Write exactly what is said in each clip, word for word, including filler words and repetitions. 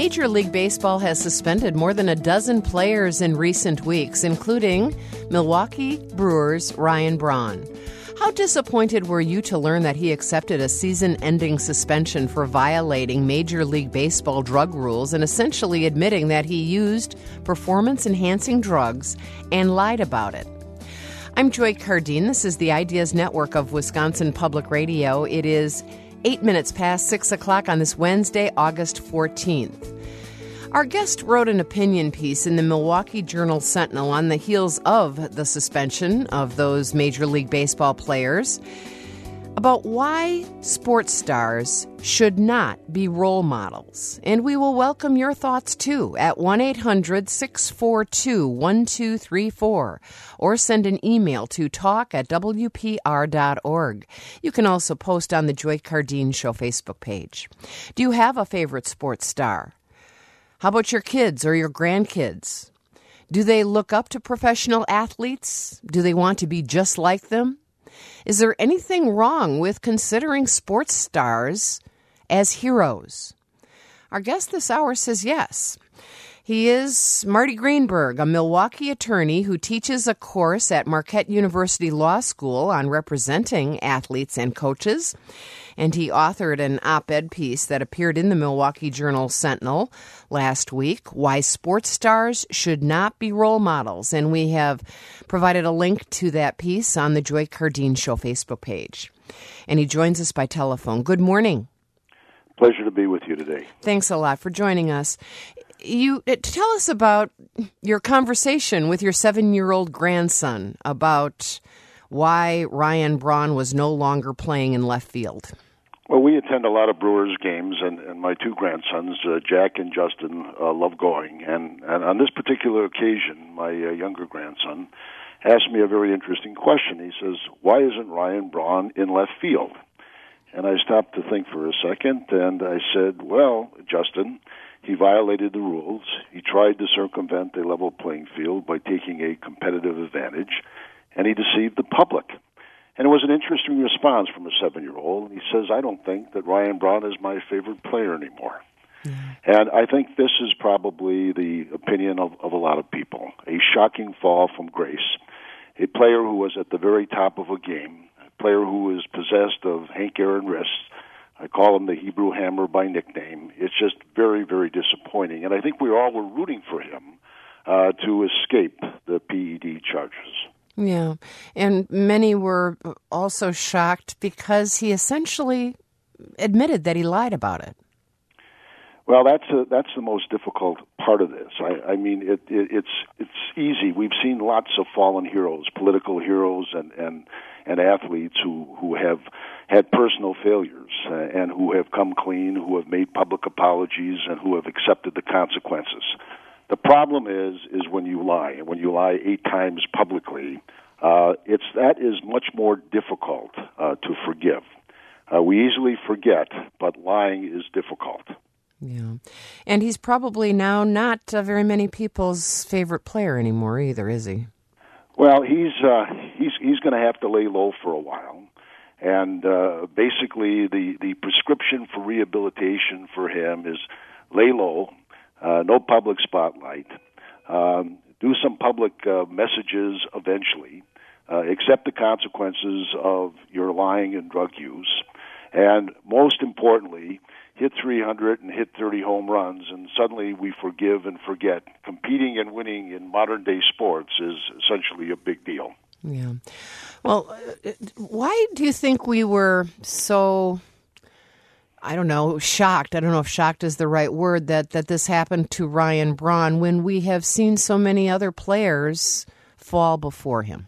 Major League Baseball has suspended more than a dozen players in recent weeks, including Milwaukee Brewers' Ryan Braun. How disappointed were you to learn that he accepted a season-ending suspension for violating Major League Baseball drug rules and essentially admitting that he used performance-enhancing drugs and lied about it? I'm Joy Cardine. This is the Ideas Network of Wisconsin Public Radio. It is eight minutes past six o'clock on this Wednesday, August fourteenth. Our guest wrote an opinion piece in the Milwaukee Journal-Sentinel on the heels of the suspension of those Major League Baseball players about why sports stars should not be role models. And we will welcome your thoughts, too, at one eight hundred six four two one two three four or send an email to talk at w p r dot org. You can also post on the Joy Cardine Show Facebook page. Do you have a favorite sports star? How about your kids or your grandkids? Do they look up to professional athletes? Do they want to be just like them? Is there anything wrong with considering sports stars as heroes? Our guest this hour says yes. He is Marty Greenberg, a Milwaukee attorney who teaches a course at Marquette University Law School on representing athletes and coaches. And he authored an op-ed piece that appeared in the Milwaukee Journal-Sentinel last week, Why Sports Stars Should Not Be Role Models. And we have provided a link to that piece on the Joy Cardine Show Facebook page. And he joins us by telephone. Good morning. Pleasure to be with you today. Thanks a lot for joining us. You tell us about your conversation with your seven-year-old grandson about why Ryan Braun was no longer playing in left field. Well, we attend a lot of Brewers games, and, and my two grandsons, uh, Jack and Justin, uh, love going. And, and on this particular occasion, my uh, younger grandson asked me a very interesting question. He says, why isn't Ryan Braun in left field? And I stopped to think for a second, and I said, well, Justin, he violated the rules. He tried to circumvent a level playing field by taking a competitive advantage, and he deceived the public. And it was an interesting response from a seven-year-old. He says, I don't think that Ryan Braun is my favorite player anymore. Mm-hmm. And I think this is probably the opinion of, of a lot of people. A shocking fall from grace. A player who was at the very top of a game. A player who was possessed of Hank Aaron wrists. I call him the Hebrew Hammer by nickname. It's just very, very disappointing. And I think we all were rooting for him uh, to escape the P E D charges. Yeah, and many were also shocked because he essentially admitted that he lied about it. Well, that's a, that's the most difficult part of this. I, I mean, it, it, it's it's easy. We've seen lots of fallen heroes, political heroes, and and, and athletes who, who have had personal failures uh, and who have come clean, who have made public apologies, and who have accepted the consequences. The problem is is when you lie, and when you lie eight times publicly, uh, it's that is much more difficult uh, to forgive. Uh, we easily forget, but lying is difficult. Yeah, and he's probably now not uh, very many people's favorite player anymore either, is he? Well, he's uh, he's he's going to have to lay low for a while, and uh, basically the the prescription for rehabilitation for him is lay low. Uh, no public spotlight, um, do some public uh, messages eventually, uh, accept the consequences of your lying and drug use, and most importantly, hit three hundred and hit thirty home runs, and suddenly we forgive and forget. Competing and winning in modern-day sports is essentially a big deal. Yeah. Well, why do you think we were so... I don't know, shocked. I don't know if shocked is the right word, that, that this happened to Ryan Braun when we have seen so many other players fall before him?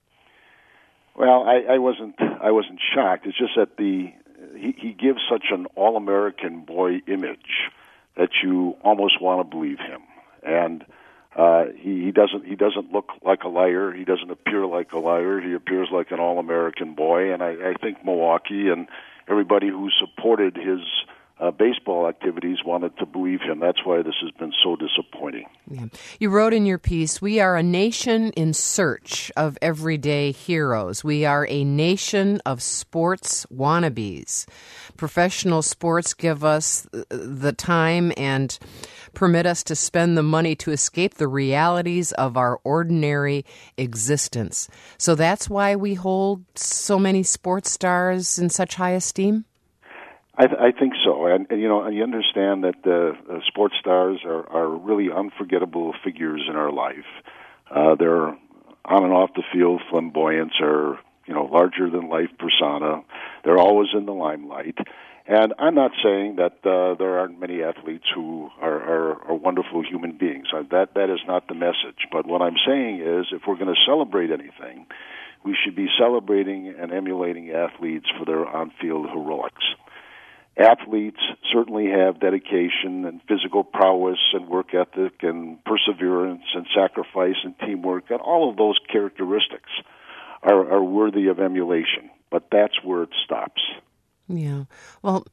Well, I, I wasn't I wasn't shocked. It's just that the he, he gives such an all-American boy image that you almost want to believe him. And uh, he, he doesn't he doesn't look like a liar. He doesn't appear like a liar. He appears like an all-American boy. And I, I think Milwaukee and everybody who supported his uh, baseball activities wanted to believe him. That's why this has been so disappointing. Yeah. You wrote in your piece, "We are a nation in search of everyday heroes. We are a nation of sports wannabes. Professional sports give us the time and permit us to spend the money to escape the realities of our ordinary existence. So that's why we hold so many sports stars in such high esteem?" I, th- I think so, and, and you know, and you understand that uh, uh, sports stars are, are really unforgettable figures in our life. Uh, they're on and off the field flamboyants, or you know, larger than life persona. They're always in the limelight, and I'm not saying that uh, there aren't many athletes who are, are, are wonderful human beings. Uh, that that is not the message. But what I'm saying is, if we're going to celebrate anything, we should be celebrating and emulating athletes for their on-field heroics. Athletes certainly have dedication and physical prowess and work ethic and perseverance and sacrifice and teamwork, and all of those characteristics are, are worthy of emulation. But that's where it stops. Yeah. Well,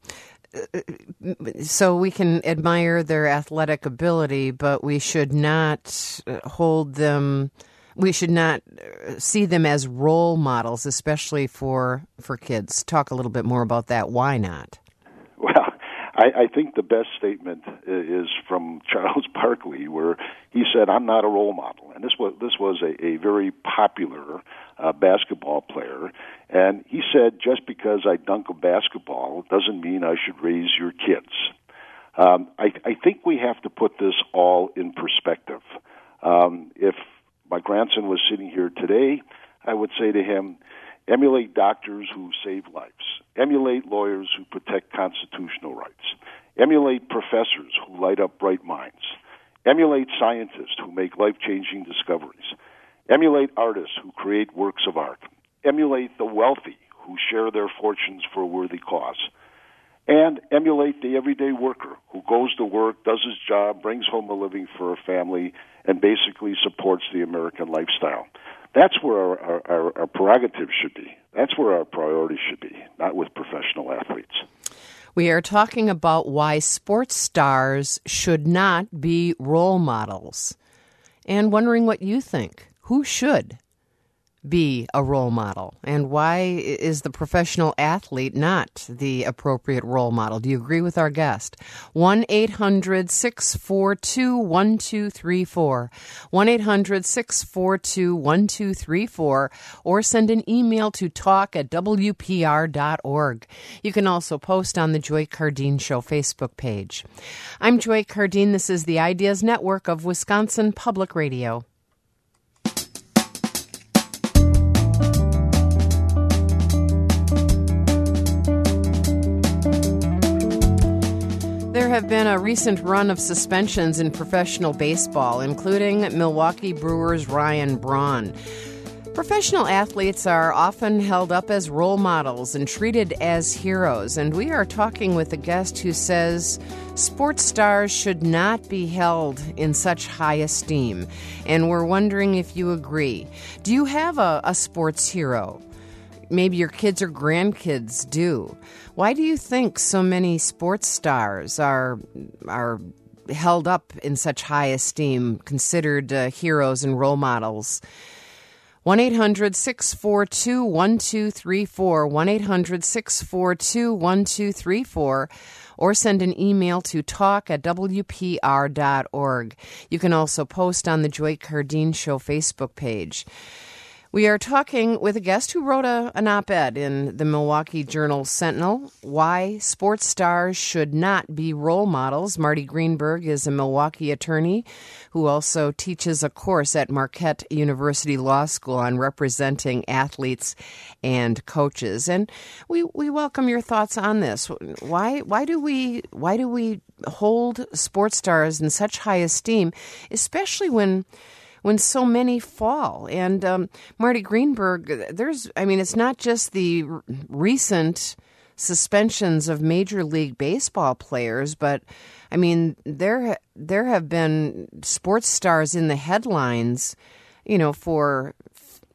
so we can admire their athletic ability, but we should not hold them, we should not see them as role models, especially for, for kids. Talk a little bit more about that. Why not? Well, I, I think the best statement is from Charles Barkley, where he said, "I'm not a role model." And this was this was a, a very popular uh, basketball player, and he said, "Just because I dunk a basketball doesn't mean I should raise your kids." Um, I, I think we have to put this all in perspective. Um, if my grandson was sitting here today, I would say to him, emulate doctors who save lives. Emulate lawyers who protect constitutional rights. Emulate professors who light up bright minds. Emulate scientists who make life-changing discoveries. Emulate artists who create works of art. Emulate the wealthy who share their fortunes for a worthy cause. And emulate the everyday worker who goes to work, does his job, brings home a living for a family, and basically supports the American lifestyle. That's where our, our, our, our prerogative should be. That's where our priority should be, not with professional athletes. We are talking about why sports stars should not be role models, and wondering what you think. Who should be a role model, and why is the professional athlete not the appropriate role model? Do you agree with our guest? one eight hundred six four two one two three four, one eight hundred six four two one two three four, or send an email to talk at w p r dot org. You can also post on the Joy Cardeen Show Facebook page. I'm Joy Cardeen. This is the Ideas Network of Wisconsin Public Radio. There have been a recent run of suspensions in professional baseball, including Milwaukee Brewers' Ryan Braun. Professional athletes are often held up as role models and treated as heroes, and we are talking with a guest who says sports stars should not be held in such high esteem, and we're wondering if you agree. Do you have a, a sports hero? Maybe your kids or grandkids do. Why do you think so many sports stars are are held up in such high esteem, considered uh, heroes and role models? one eight hundred six four two one two three four, one eight hundred six four two one two three four, or send an email to talk at w p r dot org. You can also post on the Joy Cardeen Show Facebook page. We are talking with a guest who wrote a, an op-ed in the Milwaukee Journal Sentinel, Why Sports Stars Should Not Be Role Models. Marty Greenberg is a Milwaukee attorney who also teaches a course at Marquette University Law School on representing athletes and coaches. And we, we welcome your thoughts on this. Why why do we why do we hold sports stars in such high esteem, especially when when so many fall? And um, Marty Greenberg, there's, I mean, it's not just the r- recent suspensions of Major League Baseball players, but I mean, there there have been sports stars in the headlines, you know, for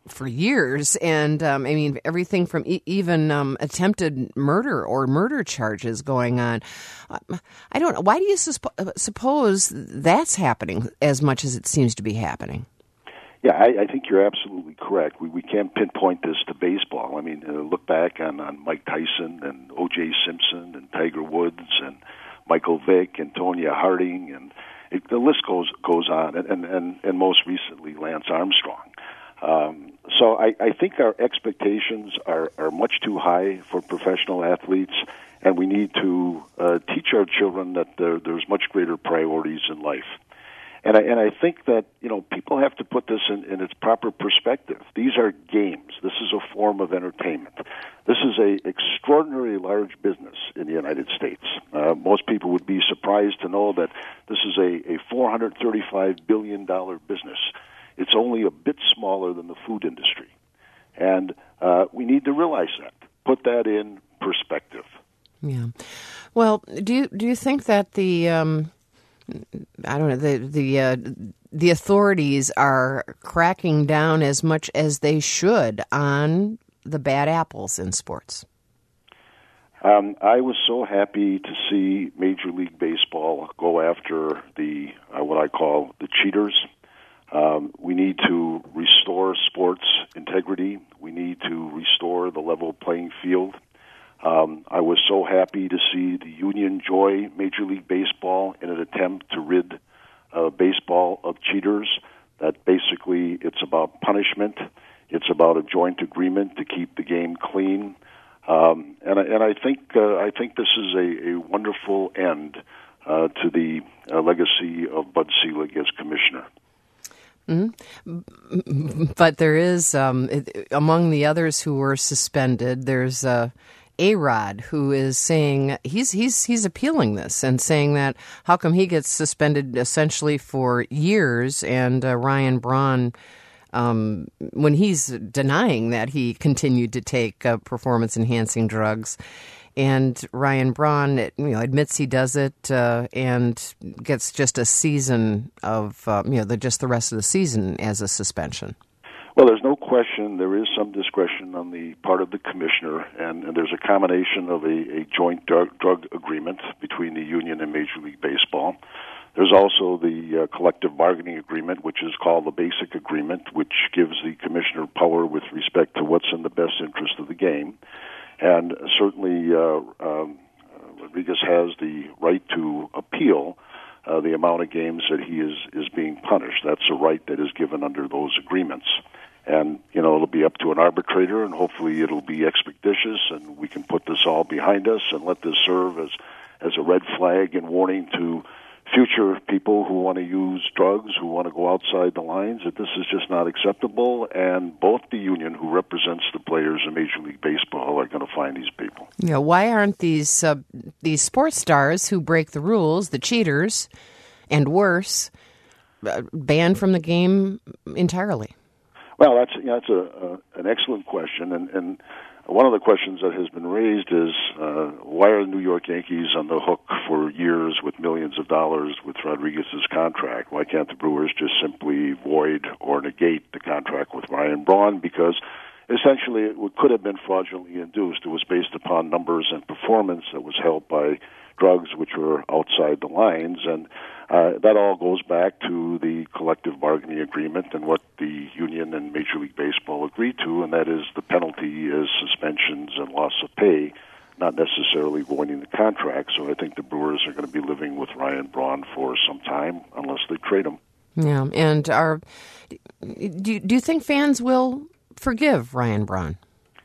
for years, and um, I mean everything from e- even um, attempted murder or murder charges going on. I don't know. Why do you susp- suppose that's happening as much as it seems to be happening? Yeah, I, I think you're absolutely correct. We we can't pinpoint this to baseball. I mean, uh, look back on, on Mike Tyson and O J Simpson and Tiger Woods and Michael Vick and Tonya Harding, and it, the list goes goes on. And and, and, and most recently, Lance Armstrong. Um, so I, I think our expectations are, are much too high for professional athletes, and we need to uh, teach our children that there, there's much greater priorities in life. And I, and I think that, you know, people have to put this in, in its proper perspective. These are games. This is a form of entertainment. This is a extraordinarily large business in the United States. Uh, most people would be surprised to know that this is a, a four hundred thirty-five billion dollars business. It's only a bit smaller than the food industry. And uh, we need to realize that, put that in perspective. Yeah. Well, do you, do you think that the... Um I don't know, the the uh, the authorities are cracking down as much as they should on the bad apples in sports? Um, I was so happy to see Major League Baseball go after the uh, what I call the cheaters. Um, we need to restore sports integrity. We need to restore the level playing field. Um, I was so happy to see the union join Major League Baseball in an attempt to rid uh, baseball of cheaters. That basically it's about punishment. It's about a joint agreement to keep the game clean. Um, and, I, and I think uh, I think this is a, a wonderful end uh, to the uh, legacy of Bud Selig as commissioner. Mm-hmm. But there is, um, among the others who were suspended, there's uh, A-Rod, who is saying he's he's he's appealing this and saying that how come he gets suspended essentially for years, and uh, Ryan Braun, um, when he's denying that he continued to take uh, performance-enhancing drugs. And Ryan Braun, you know, admits he does it uh, and gets just a season of, uh, you know, the, just the rest of the season as a suspension. Well, there's no question there is some discretion on the part of the commissioner, and, and there's a combination of a, a joint drug, drug agreement between the union and Major League Baseball. There's also the uh, collective bargaining agreement, which is called the Basic Agreement, which gives the commissioner power with respect to what's in the best interest of the game. And certainly uh, um, Rodriguez has the right to appeal uh, the amount of games that he is, is being punished. That's a right that is given under those agreements. And, you know, it'll be up to an arbitrator, and hopefully it'll be expeditious, and we can put this all behind us and let this serve as, as a red flag and warning to future people who want to use drugs, who want to go outside the lines, that this is just not acceptable, and both the union, who represents the players in Major League Baseball, are going to find these people. Yeah, why aren't these uh, these sports stars who break the rules, the cheaters, and worse, uh, banned from the game entirely? Well, that's you know, that's a, a an excellent question, and and one of the questions that has been raised is uh, why are the New York Yankees on the hook for years with millions of dollars with Rodriguez's contract? Why can't the Brewers just simply void or negate the contract with Ryan Braun? Because essentially it could have been fraudulently induced. It was based upon numbers and performance that was held by drugs which were outside the lines, and uh, that all goes back to the collective bargaining agreement and what the union and Major League Baseball agreed to, and that is the penalty is suspensions and loss of pay, not necessarily voiding the contract. So I think the Brewers are going to be living with Ryan Braun for some time unless they trade him. Yeah, and are do do you think fans will forgive Ryan Braun?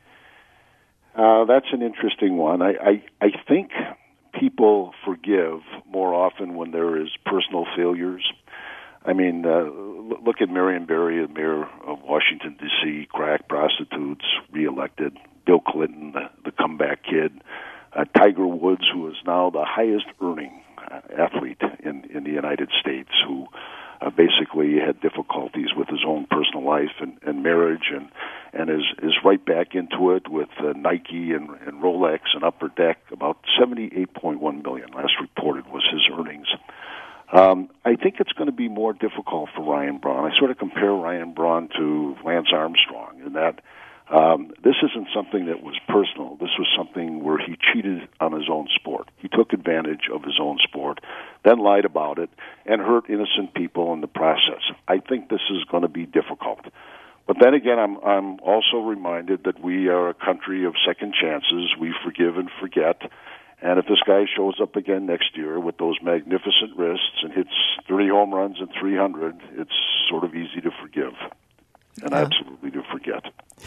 Uh, that's an interesting one. I, I, I think people forgive more often when there is personal failures. I mean, uh, look at Marion Barry, the mayor of Washington, D C, crack prostitutes, reelected. Bill Clinton, the, the comeback kid. Uh, Tiger Woods, who is now the highest earning uh, athlete in, in the United States, who uh, basically had difficulties with his own personal life and, and marriage, and, and is, is right back into it with uh, Nike and, and Rolex and Upper Deck. About seventy-eight point one million dollars last reported was his earnings. Um, I think it's going to be more difficult for Ryan Braun. I sort of compare Ryan Braun to Lance Armstrong in that um, this isn't something that was personal. This was something where he cheated on his own sport. He took advantage of his own sport, then lied about it, and hurt innocent people in the process. I think this is going to be difficult. But then again, I'm I'm also reminded that we are a country of second chances. We forgive and forget. And if this guy shows up again next year with those magnificent wrists and hits thirty home runs and three hundred, it's sort of easy to forgive and uh, absolutely to forget.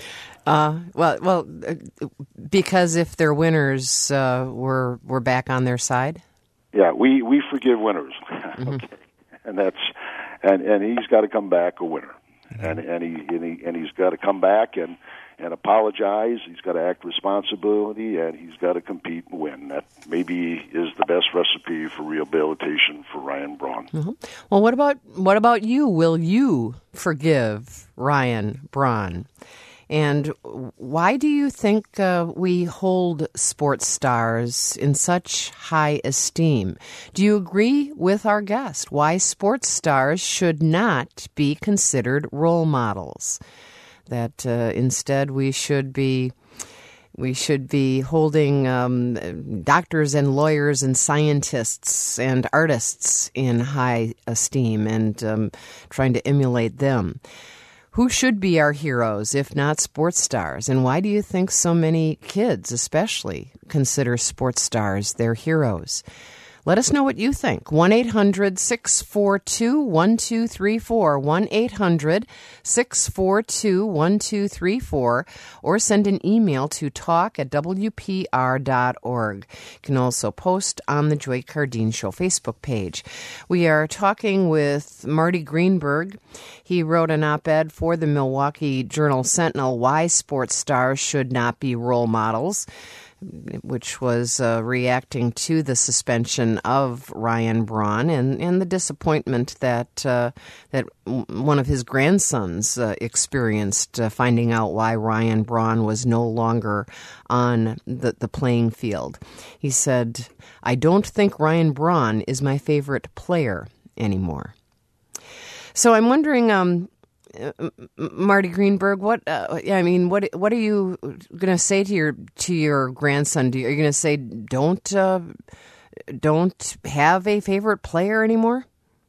Uh, well, well, because if they're winners, uh, we're we're back on their side. Yeah, we, we forgive winners. Mm-hmm. Okay, and that's and, and he's got to come back a winner. And and he and, he, and he's got to come back and, and apologize. He's got to act responsibility, and he's got to compete and win. That maybe is the best recipe for rehabilitation for Ryan Braun. Mm-hmm. Well, what about what about you? Will you forgive Ryan Braun? And why do you think uh, we hold sports stars in such high esteem? Do you agree with our guest why sports stars should not be considered role models? That uh, instead we should be we should be holding um, doctors and lawyers and scientists and artists in high esteem and um, trying to emulate them. Who should be our heroes, if not sports stars? And why do you think so many kids, especially, consider sports stars their heroes? Let us know what you think. one eight hundred six four two one two three four, one eight hundred six four two one two three four, or send an email to talk at w p r dot org. You can also post on the Joy Cardine Show Facebook page. We are talking with Marty Greenberg. He wrote an op-ed for the Milwaukee Journal-Sentinel, Why Sports Stars Should Not Be Role Models, which was uh, reacting to the suspension of Ryan Braun and, and the disappointment that uh, that one of his grandsons uh, experienced uh, finding out why Ryan Braun was no longer on the, the playing field. He said, "I don't think Ryan Braun is my favorite player anymore." So I'm wondering, um, Marty Greenberg, what uh, I mean, what what are you going to say to your to your grandson? Do you, are you going to say don't uh, don't have a favorite player anymore?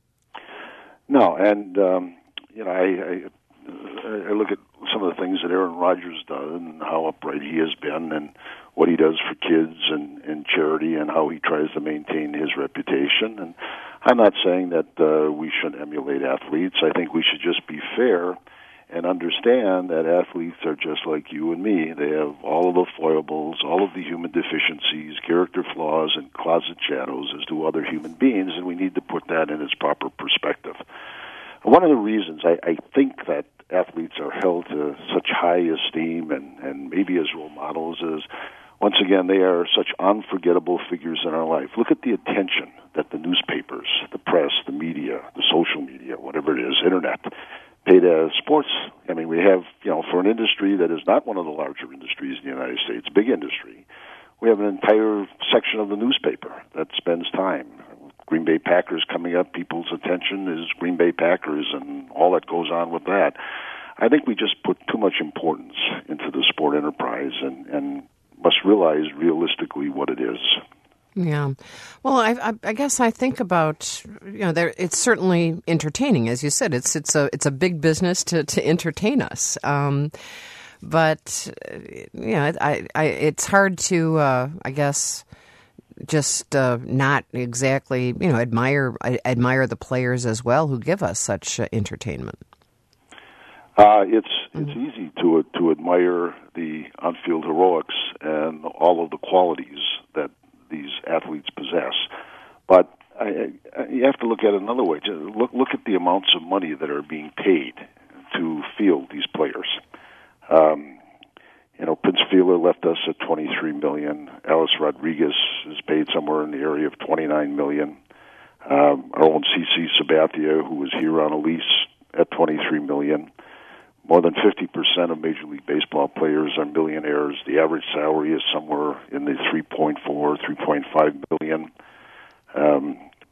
No, and um, you know, I, I I look at some of the things that Aaron Rodgers does and how upright he has been, and what he does for kids and, and charity, and how he tries to maintain his reputation. And I'm not saying that uh, we shouldn't emulate athletes. I think we should just be fair and understand that athletes are just like you and me. They have all of the foibles, all of the human deficiencies, character flaws, and closet shadows as do other human beings, and we need to put that in its proper perspective. One of the reasons I, I think that athletes are held to such high esteem and, and maybe as role models is, once again, they are such unforgettable figures in our life. Look at the attention that the newspapers, the press, the media, the social media, whatever it is, internet, pay to sports. I mean, we have, you know, for an industry that is not one of the larger industries in the United States, big industry, we have an entire section of the newspaper that spends time. Green Bay Packers coming up, people's attention is Green Bay Packers and all that goes on with that. I think we just put too much importance into the sport enterprise and, and must realize realistically what it is. Yeah. Well, I, I, I guess I think about, you know, there, it's certainly entertaining. As you said, it's it's a it's a big business to, to entertain us. Um, but, you know, I, I, it's hard to, uh, I guess, just uh, not exactly, you know, admire admire the players as well who give us such uh, entertainment. Uh, it's it's mm-hmm. easy to to admire the on-field heroics and all of the qualities that these athletes possess, but I, I, you have to look at it another way. Just look look at the amounts of money that are being paid to field these players. Um, you know, Prince Fielder left us at twenty-three million dollars. Alice Rodriguez is paid somewhere in the area of twenty-nine million dollars. Um, our own C C Sabathia, who was here on a lease, at twenty-three million dollars. More than fifty percent of Major League Baseball players are millionaires. The average salary is somewhere in the three point four, three point five billion. Um,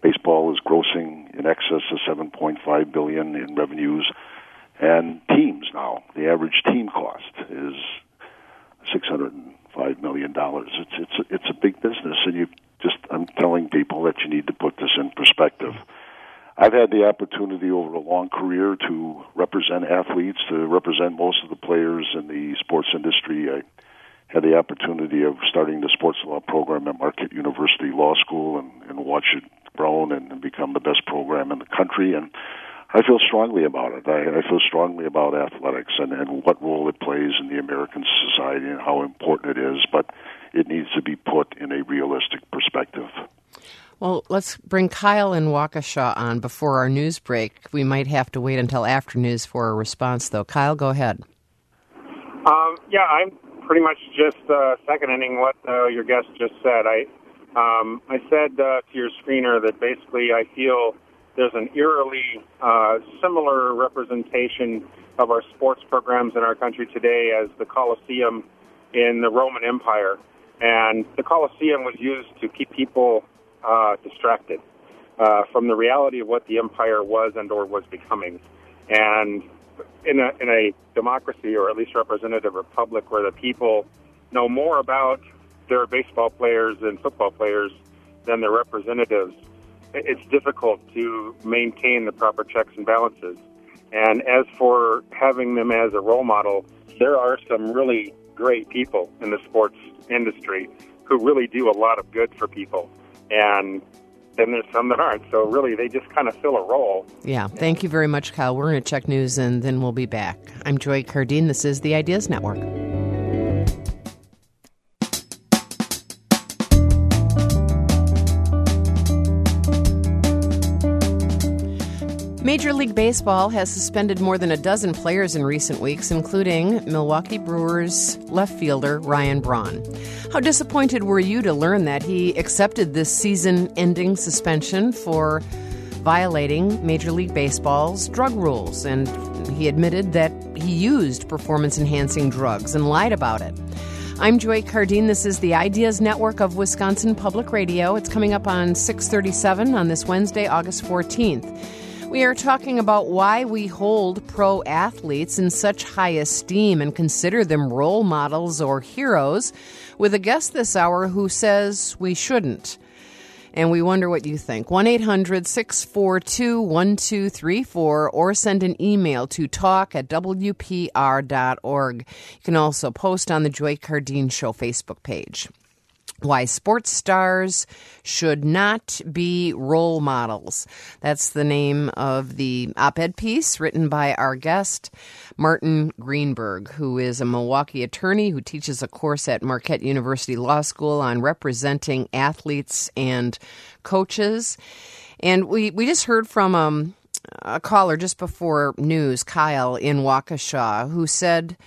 baseball is grossing in excess of seven point five billion dollars in revenues, and teams now, the average team cost is six hundred five million dollars. It's it's a, it's a big business, and you just I'm telling people that you need to put this in perspective. I've had the opportunity over a long career to represent athletes, to represent most of the players in the sports industry. I had the opportunity of starting the sports law program at Marquette University Law School and, and watch it grow and become the best program in the country. And I feel strongly about it. I, I feel strongly about athletics and, and what role it plays in the American society and how important it is, but it needs to be put in a realistic perspective. Well, let's bring Kyle in Waukesha on before our news break. We might have to wait until after news for a response, though. Kyle, go ahead. Um, yeah, I'm pretty much just uh, seconding what uh, your guest just said. I um, I said uh, to your screener that basically I feel there's an eerily uh, similar representation of our sports programs in our country today as the Colosseum in the Roman Empire. And the Colosseum was used to keep people uh, distracted uh, from the reality of what the empire was and or was becoming. And in a, in a democracy, or at least representative republic, where the people know more about their baseball players and football players than their representatives, it's difficult to maintain the proper checks and balances. And as for having them as a role model, there are some really great people in the sports industry who really do a lot of good for people. And then there's some that aren't. So really, they just kind of fill a role. Yeah. Thank you very much, Kyle. We're going to check news, and then we'll be back. I'm Joy Cardine. This is the Ideas Network. Major League Baseball has suspended more than a dozen players in recent weeks, including Milwaukee Brewers left fielder Ryan Braun. How disappointed were you to learn that he accepted this season-ending suspension for violating Major League Baseball's drug rules? And he admitted that he used performance-enhancing drugs and lied about it. I'm Joy Cardine. This is the Ideas Network of Wisconsin Public Radio. It's coming up on six thirty-seven on this Wednesday, August fourteenth. We are talking about why we hold pro athletes in such high esteem and consider them role models or heroes, with a guest this hour who says we shouldn't. And we wonder what you think. one eight hundred six four two one two three four or send an email to talk at w p r dot org. You can also post on the Joy Cardine Show Facebook page. Why sports stars should not be role models. That's the name of the op-ed piece written by our guest, Martin Greenberg, who is a Milwaukee attorney who teaches a course at Marquette University Law School on representing athletes and coaches. And we, we just heard from um, a caller just before news, Kyle in Waukesha, who said...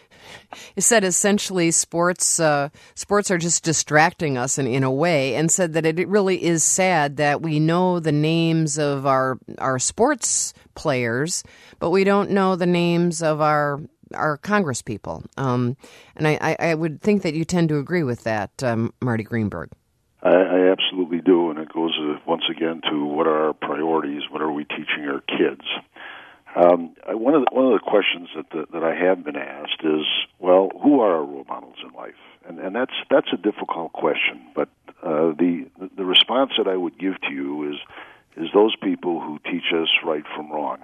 He said essentially sports uh, sports are just distracting us in, in a way, and said that it really is sad that we know the names of our our sports players, but we don't know the names of our our Congress people. Um, and I, I, I would think that you tend to agree with that, um, Marty Greenberg. I, I absolutely do, and it goes uh, once again to what are our priorities, what are we teaching our kids. Um, I, one of the, one of the questions that the, that I have been asked is, well, who are our role models in life? And and that's that's a difficult question. But uh, the the response that I would give to you is is those people who teach us right from wrong.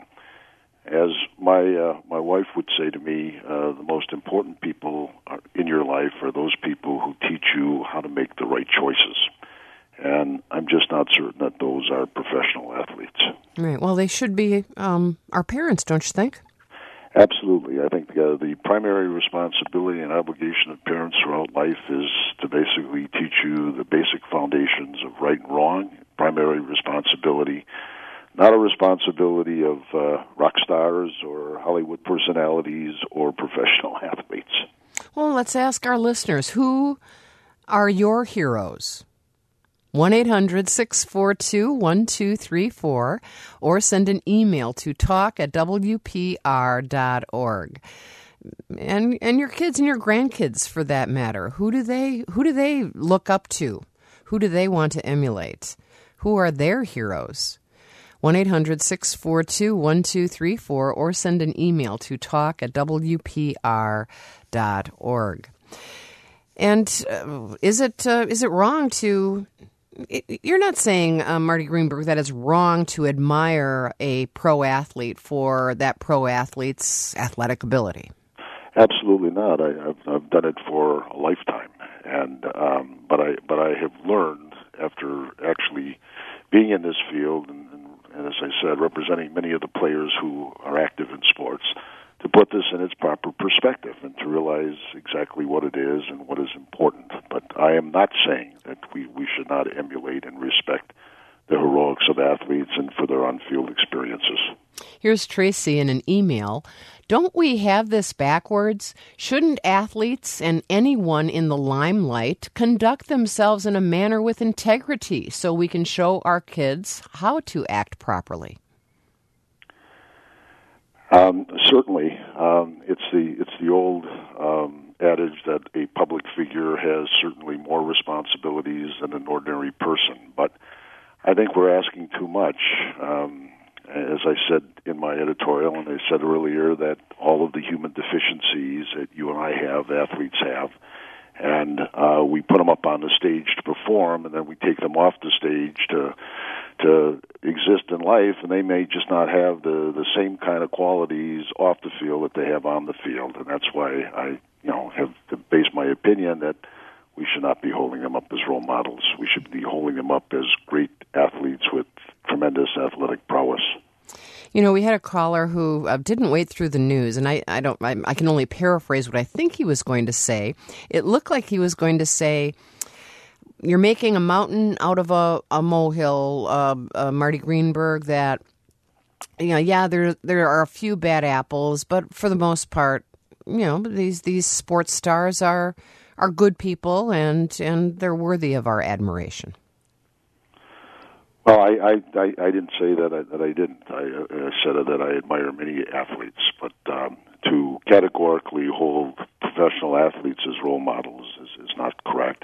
As my uh, my wife would say to me, uh, the most important people are, in your life are those people who teach you how to make the right choices. And I'm just not certain that those are professional athletes. Right. Well, they should be um, our parents, don't you think? Absolutely. I think uh, the primary responsibility and obligation of parents throughout life is to basically teach you the basic foundations of right and wrong. Primary responsibility, not a responsibility of uh, rock stars or Hollywood personalities or professional athletes. Well, let's ask our listeners, who are your heroes? one eight hundred six four two one two three four or send an email to talk at w p r dot org. And and your kids and your grandkids, for that matter, who do they who do they look up to? Who do they want to emulate? Who are their heroes? one eight hundred six four two one two three four or send an email to talk at w p r dot org. And uh, is it uh, is it wrong to... You're not saying, uh, Marty Greenberg, that it's wrong to admire a pro athlete for that pro athlete's athletic ability? Absolutely not. I, I've, I've done it for a lifetime, and um, but I but I have learned after actually being in this field and, and, and as I said, representing many of the players who are active in sports, to put this in its proper perspective and to realize exactly what it is and what is important. But I am not saying that we, we should not emulate and respect the heroics of athletes and for their on-field experiences. Here's Tracy in an email. Don't we have this backwards? Shouldn't athletes and anyone in the limelight conduct themselves in a manner with integrity so we can show our kids how to act properly? Um, certainly, um, it's the it's the old um, adage that a public figure has certainly more responsibilities than an ordinary person. But I think we're asking too much. Um, as I said in my editorial, and I said earlier, that all of the human deficiencies that you and I have, athletes have, and uh, we put them up on the stage to perform, and then we take them off the stage to to exist in life, and they may just not have the, the same kind of qualities off the field that they have on the field, and that's why I, you know, have to base my opinion that we should not be holding them up as role models. We should be holding them up as great athletes with tremendous athletic prowess. You know, we had a caller who uh, didn't wait through the news, and I, I don't. I, I can only paraphrase what I think he was going to say. It looked like he was going to say, "You're making a mountain out of a, a molehill, uh, uh, Marty Greenberg. That, you know, yeah, there there are a few bad apples, but for the most part, you know, these these sports stars are are good people, and and they're worthy of our admiration." Well, I, I, I, I didn't say that I, that I didn't. I, I said that I admire many athletes, but um, to categorically hold professional athletes as role models is, is not correct.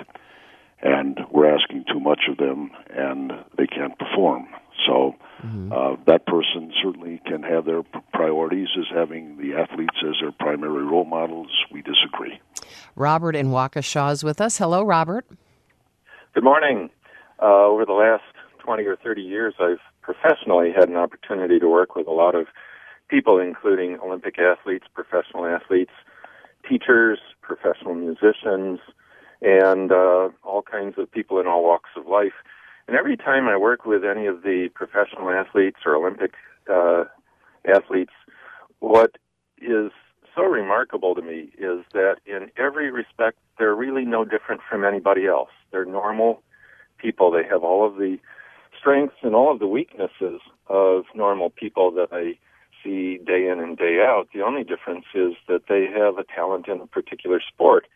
And we're asking too much of them, and they can't perform. So mm-hmm. uh, that person certainly can have their priorities as having the athletes as their primary role models. We disagree. Robert in Waukesha is with us. Hello, Robert. Good morning. Uh, over the last twenty or thirty years, I've professionally had an opportunity to work with a lot of people, including Olympic athletes, professional athletes, teachers, professional musicians, and uh, all kinds of people in all walks of life. And every time I work with any of the professional athletes or Olympic uh, athletes, what is so remarkable to me is that in every respect, they're really no different from anybody else. They're normal people. They have all of the strengths and all of the weaknesses of normal people that I see day in and day out. The only difference is that they have a talent in a particular sport.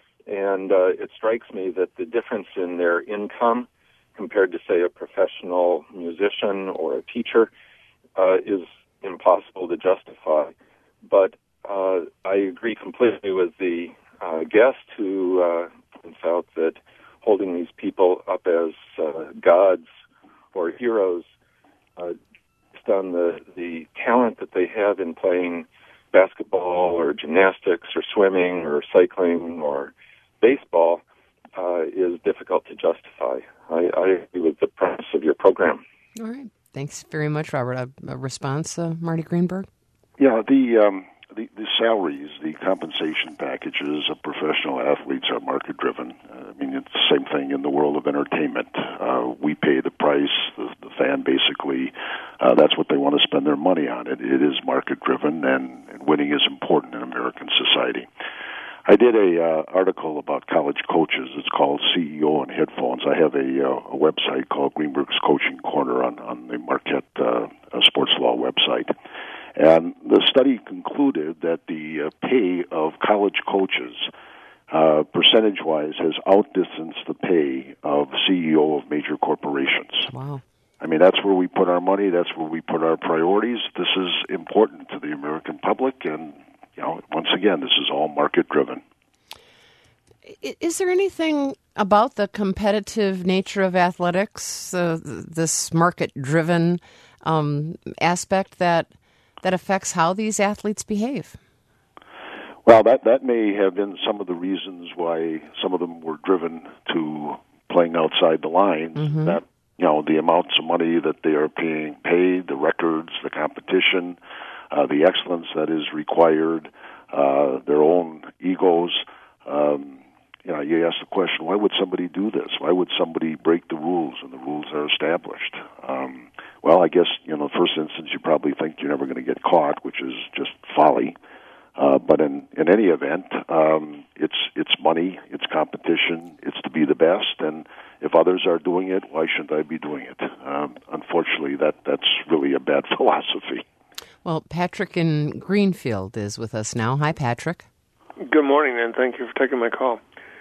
And uh, it strikes me that the difference in their income compared to, say, a professional musician or a teacher uh, is impossible to justify. But uh, I agree completely with the uh, guest who uh, points out that holding these people up as uh, gods or heroes uh, based on the, the talent that they have in playing basketball or gymnastics or swimming or cycling or baseball uh, is difficult to justify. I, I agree with the premise of your program. All right. Thanks very much, Robert. A, a response, uh, Marty Greenberg? Yeah, the, um, the the salaries, the compensation packages of professional athletes are market-driven. Uh, I mean, it's the same thing in the world of entertainment. Uh, we pay the price, the, the fan basically, uh, that's what they want to spend their money on. It, it is market-driven, and, and winning is important in American society. I did a uh, article about college coaches. It's called C E O and Headphones. I have a, uh, a website called Greenberg's Coaching Corner on, on the Marquette uh, Sports Law website. And the study concluded that the uh, pay of college coaches, uh, percentage-wise, has outdistanced the pay of C E O of major corporations. Wow. I mean, that's where we put our money. That's where we put our priorities. This is important to the American public, and you know, once again, this is all market-driven. Is there anything about the competitive nature of athletics, uh, this market-driven um, aspect that that affects how these athletes behave? Well, that that may have been some of the reasons why some of them were driven to playing outside the lines. Mm-hmm. That, you know, the amounts of money that they are being paid, the records, the competition, uh, the excellence that is required, uh, their own egos. Um, you know, you ask the question, why would somebody do this? Why would somebody break the rules when the rules are established? Um, well, I guess, you know, in the first instance, you probably think you're never going to get caught, which is just folly. Uh, but in, in any event, um, it's it's money, it's competition, it's to be the best, and if others are doing it, why shouldn't I be doing it? Um, unfortunately, that, that's really a bad philosophy. Well, Patrick in Greenfield is with us now. Hi, Patrick. Good morning, and thank you for taking my call.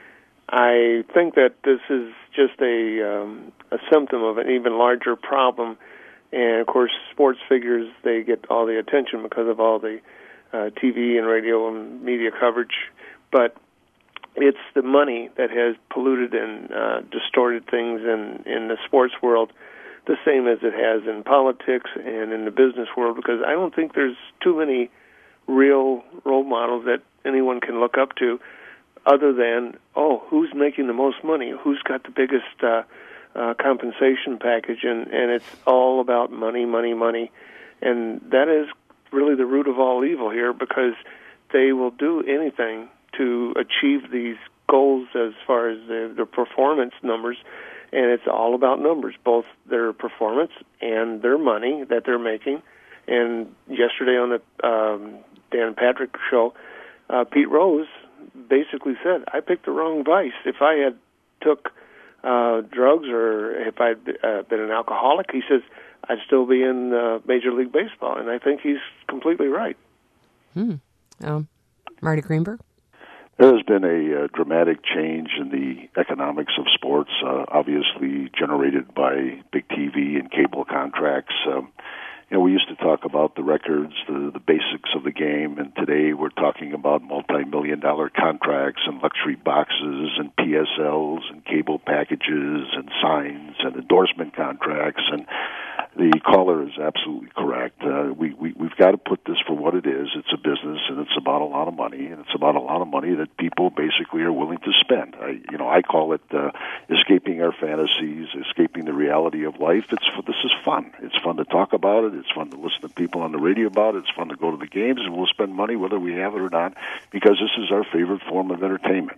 I think that this is just a um, a symptom of an even larger problem, and of course, sports figures, they get all the attention because of all the uh, T V and radio and media coverage, but it's the money that has polluted and uh, distorted things in, in the sports world, the same as it has in politics and in the business world, because I don't think there's too many real role models that anyone can look up to other than, oh, who's making the most money? Who's got the biggest uh, uh, compensation package? And, and it's all about money, money, money. And that is really the root of all evil here, because they will do anything to achieve these goals as far as the, the performance numbers. And it's all about numbers, both their performance and their money that they're making. And yesterday on the um, Dan Patrick show, uh, Pete Rose basically said, I picked the wrong vice. If I had took uh, drugs or if I'd uh, been an alcoholic, he says, I'd still be in uh, Major League Baseball. And I think he's completely right. Hmm. Um, Marty Greenberg? There has been a uh, dramatic change in the economics of sports, uh, obviously generated by big T V and cable contracts. Um, you know, we used to talk about the records, the, the basics of the game, and today we're talking about multi-million dollar contracts and luxury boxes and P S Ls and cable packages and signs and endorsement contracts. And the caller is absolutely correct. Uh, we, we, we've got to put this for what it is. It's a business, and it's about a lot of money, and it's about a lot of money that people basically are willing to spend. I, you know, I call it uh, escaping our fantasies, escaping the reality of life. It's this is fun. It's fun to talk about it. It's fun to listen to people on the radio about it. It's fun to go to the games, and we'll spend money whether we have it or not, because this is our favorite form of entertainment.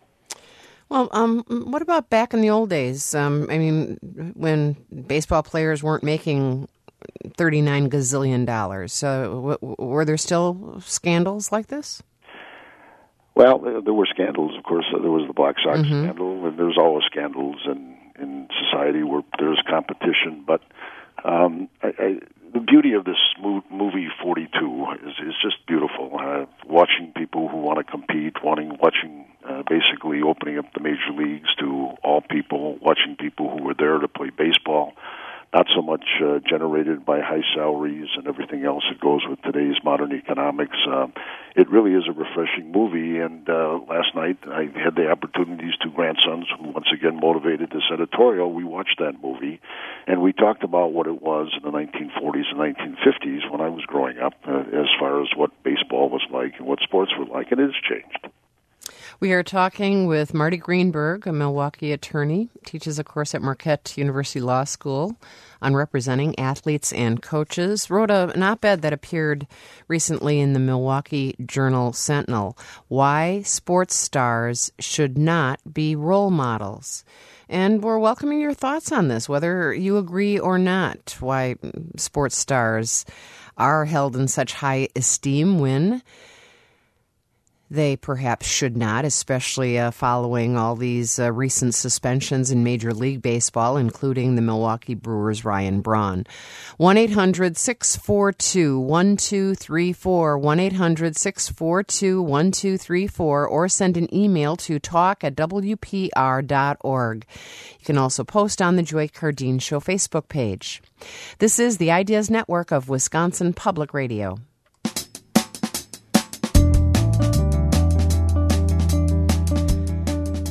Well, um, what about back in the old days? Um, I mean, when baseball players weren't making thirty-nine gazillion dollars. So w- were there still scandals like this? Well, there were scandals. Of course, there was the Black Sox mm-hmm. scandal, and there's always scandals in, in society where there's competition. But um, I, I, the beauty of this movie forty-two is, is just beautiful. Uh, watching people who want to compete, wanting, watching uh, basically opening up the major leagues to all people, watching people who were there to play baseball, not so much uh, generated by high salaries and everything else that goes with today's modern economics. Uh, it really is a refreshing movie, and uh, last night I had the opportunity, these two grandsons, who once again motivated this editorial, we watched that movie, and we talked about what it was in the nineteen forties and nineteen fifties when I was growing up, uh, as far as what baseball was like and what sports were like, and it has changed. We are talking with Marty Greenberg, a Milwaukee attorney, teaches a course at Marquette University Law School on representing athletes and coaches, wrote a, an op-ed that appeared recently in the Milwaukee Journal Sentinel, Why Sports Stars Should Not Be Role Models. And we're welcoming your thoughts on this, whether you agree or not, why sports stars are held in such high esteem when they perhaps should not, especially uh, following all these uh, recent suspensions in Major League Baseball, including the Milwaukee Brewers' Ryan Braun. one eight hundred six four two one two three four, one eight hundred six four two one two three four, or send an email to talk at w p r dot org. You can also post on the Joy Cardine Show Facebook page. This is the Ideas Network of Wisconsin Public Radio.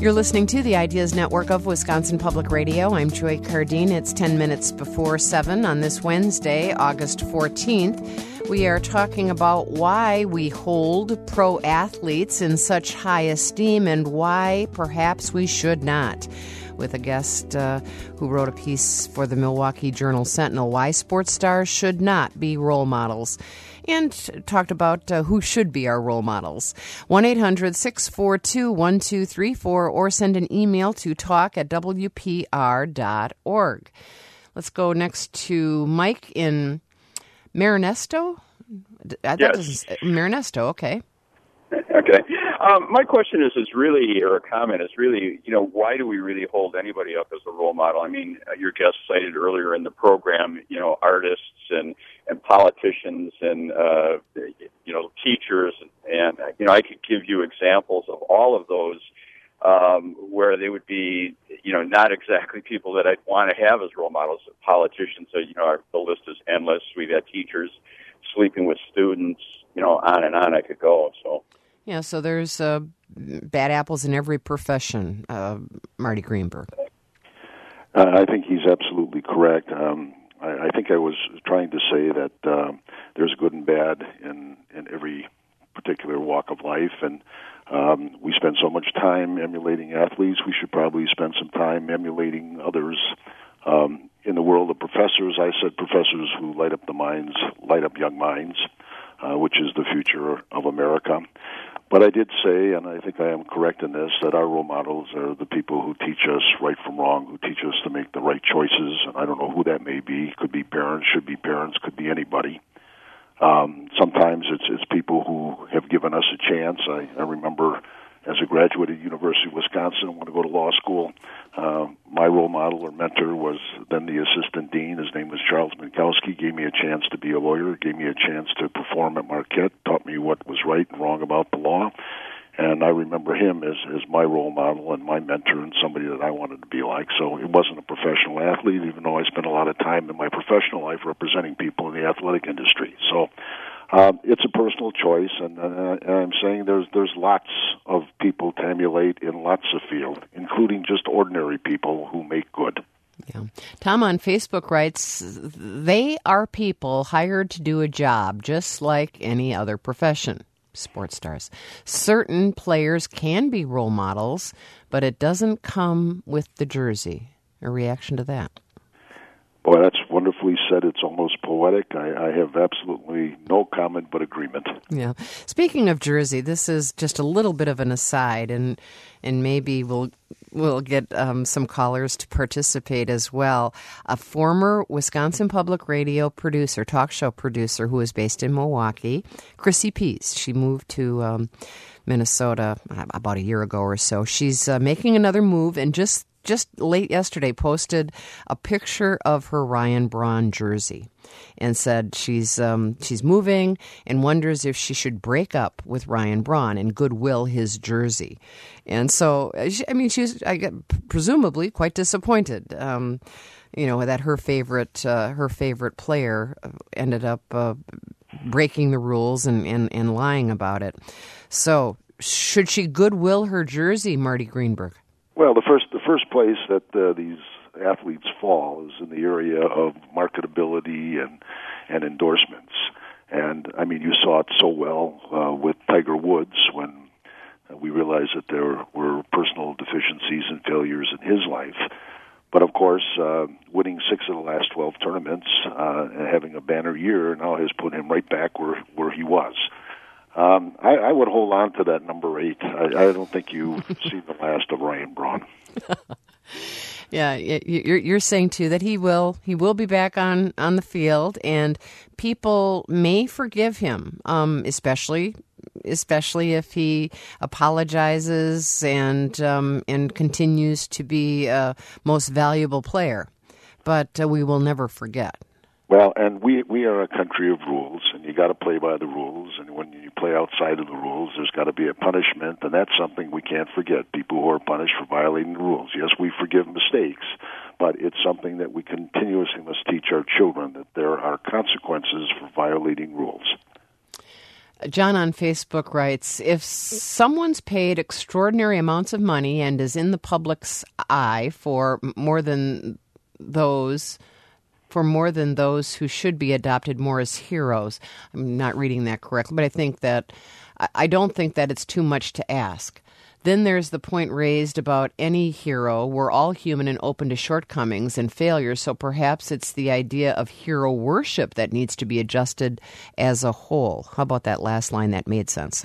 You're listening to the Ideas Network of Wisconsin Public Radio. I'm Joy Cardine. It's ten minutes before seven on this Wednesday, August fourteenth. We are talking about why we hold pro athletes in such high esteem and why perhaps we should not, with a guest uh, who wrote a piece for the Milwaukee Journal Sentinel, Why Sports Stars Should Not Be Role Models, and talked about uh, who should be our role models. one eight hundred six four two one two three four or send an email to talk at w p r dot org. Let's go next to Mike in Marinesto. That yes. is Marinesto, okay. Okay. Um, my question is, is really, or a comment is really, you know, why do we really hold anybody up as a role model? I mean, your guest cited earlier in the program, you know, artists and, and politicians and, uh, you know, teachers. And, you know, I could give you examples of all of those um, where they would be, you know, not exactly people that I'd want to have as role models. Politicians, so, you know, our, the list is endless. We've had teachers sleeping with students, you know, on and on I could go, so. Yeah, so there's uh, bad apples in every profession, uh, Marty Greenberg. Uh, I think he's absolutely correct. Um, I, I think I was trying to say that uh, there's good and bad in, in every particular walk of life, and um, we spend so much time emulating athletes. We should probably spend some time emulating others. Um, in the world of professors, I said professors who light up the minds, light up young minds, uh, which is the future of America. But I did say, and I think I am correct in this, that our role models are the people who teach us right from wrong, who teach us to make the right choices. And I don't know who that may be. Could be parents, should be parents, could be anybody. Um, sometimes it's it's people who have given us a chance. I, I remember as a graduate at University of Wisconsin, I want to go to law school. Uh, my role model or mentor was then the assistant dean. His name was Charles Minkowski. Gave me a chance to be a lawyer, gave me a chance to perform at Marquette, taught me what was right and wrong about the law. And I remember him as, as my role model and my mentor and somebody that I wanted to be like. So it wasn't a professional athlete, even though I spent a lot of time in my professional life representing people in the athletic industry. So Um, it's a personal choice, and, uh, and I'm saying there's there's lots of people to emulate in lots of fields, including just ordinary people who make good. Yeah. Tom on Facebook writes, they are people hired to do a job just like any other profession, sports stars. Certain players can be role models, but it doesn't come with the jersey. A reaction to that? Boy, that's wonderfully said. It's almost poetic. I, I have absolutely no comment but agreement. Yeah. Speaking of jersey, this is just a little bit of an aside, and and maybe we'll we'll get um, some callers to participate as well. A former Wisconsin Public Radio producer, talk show producer, who is based in Milwaukee, Chrissy Pease. She moved to um, Minnesota about a year ago or so. She's uh, making another move, and just just late yesterday posted a picture of her Ryan Braun jersey and said she's um, she's moving and wonders if she should break up with Ryan Braun and goodwill his jersey. And so, I mean, she's I get, presumably quite disappointed, um, you know, that her favorite uh, her favorite player ended up uh, breaking the rules and, and, and lying about it. So, should she goodwill her jersey, Marty Greenberg? Well, the first the first place that uh, these athletes fall is in the area of marketability and and endorsements. And I mean, you saw it so well uh, with Tiger Woods when uh, we realized that there were personal deficiencies and failures in his life. But of course, uh, winning six of the last twelve tournaments uh, and having a banner year now has put him right back where where he was. Um, I, I would hold on to that number eight. I, I don't think you've seen the last of Ryan Braun. Yeah, you're you're saying too that he will he will be back on, on the field, and people may forgive him, um, especially especially if he apologizes and um, and continues to be a most valuable player. But uh, we will never forget. Well, and we we are a country of rules, and you got to play by the rules. And when you play outside of the rules, there's got to be a punishment, and that's something we can't forget. People who are punished for violating the rules. Yes, we forgive mistakes, but it's something that we continuously must teach our children, that there are consequences for violating rules. John on Facebook writes, if someone's paid extraordinary amounts of money and is in the public's eye for more than those for more than those who should be adopted more as heroes. I'm not reading that correctly, but I think that I don't think that it's too much to ask. Then there's the point raised about any hero. We're all human and open to shortcomings and failures, so perhaps it's the idea of hero worship that needs to be adjusted as a whole. How about that last line? That made sense.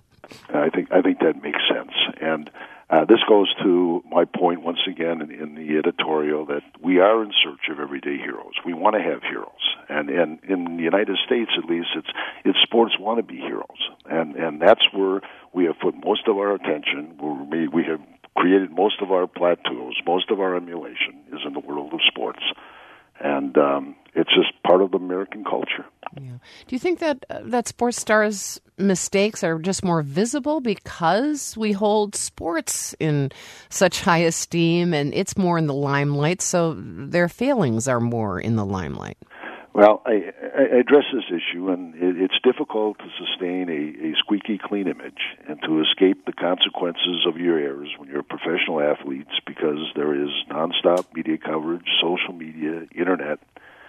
I think I think that makes sense. And uh, this goes to my point once again in, in the editorial that we are in search of everyday heroes. We want to have heroes. And, and in the United States, at least, it's it's sports want to be heroes. And, and that's where we have put most of our attention, where we, we have created most of our plateaus, most of our emulation is in the world of sports. And um, it's just part of the American culture. Yeah. Do you think that uh, that sports stars' mistakes are just more visible because we hold sports in such high esteem and it's more in the limelight, so their failings are more in the limelight? Well, I, I address this issue, and it, it's difficult to sustain a, a squeaky clean image and to escape the consequences of your errors when you're professional athletes, because there is nonstop media coverage, social media, internet.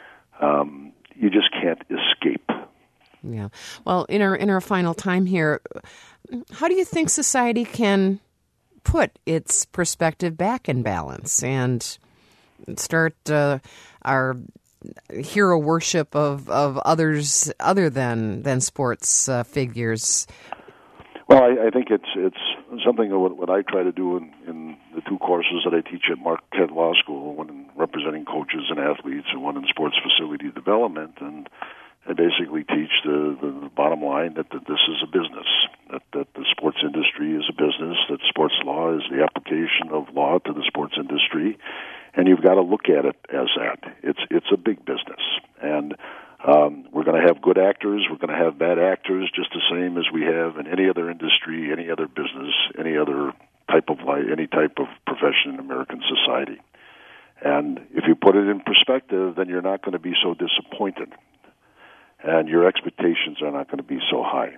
Um, you just can't escape. Yeah. Well, in our in our final time here, how do you think society can put its perspective back in balance and start uh, our hero worship of, of others other than than sports uh, figures? Well, I, I think it's it's something of what, what I try to do in, in the two courses that I teach at Marquette Law School, one in representing coaches and athletes and one in sports facility development. And I basically teach the, the, the bottom line that, that this is a business, that, that the sports industry is a business, that sports law is the application of law to the sports industry, and you've got to look at it as that. It's it's a big business, and um, we're going to have good actors, we're going to have bad actors, just the same as we have in any other industry, any other business, any other type of life, any type of profession in American society. And if you put it in perspective, then you're not going to be so disappointed, and your expectations are not going to be so high.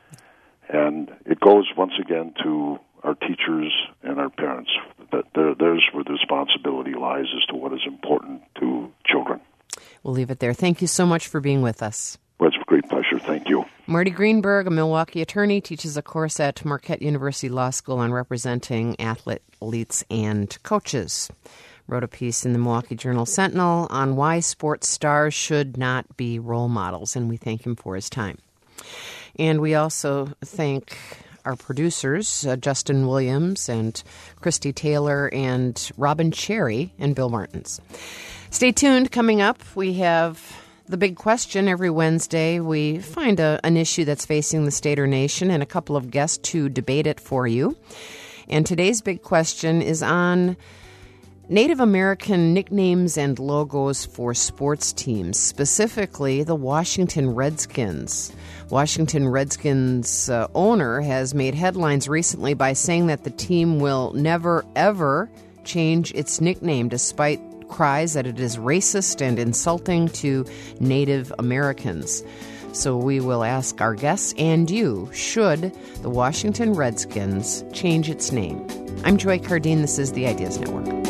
And it goes once again to our teachers and our parents. That there's where the responsibility lies as to what is important to children. We'll leave it there. Thank you so much for being with us. Well, it's a great pleasure. Thank you. Marty Greenberg, a Milwaukee attorney, teaches a course at Marquette University Law School on representing athletes and coaches. Wrote a piece in the Milwaukee Journal Sentinel on why sports stars should not be role models, and we thank him for his time. And we also thank our producers, uh, Justin Williams and Christy Taylor and Robin Cherry and Bill Martins. Stay tuned. Coming up, we have The Big Question. Every Wednesday, we find a, an issue that's facing the state or nation and a couple of guests to debate it for you. And today's big question is on Native American nicknames and logos for sports teams, specifically the Washington Redskins. Washington Redskins uh, owner has made headlines recently by saying that the team will never, ever change its nickname, despite cries that it is racist and insulting to Native Americans. So we will ask our guests and you, should the Washington Redskins change its name? I'm Joy Cardine. This is the Ideas Network.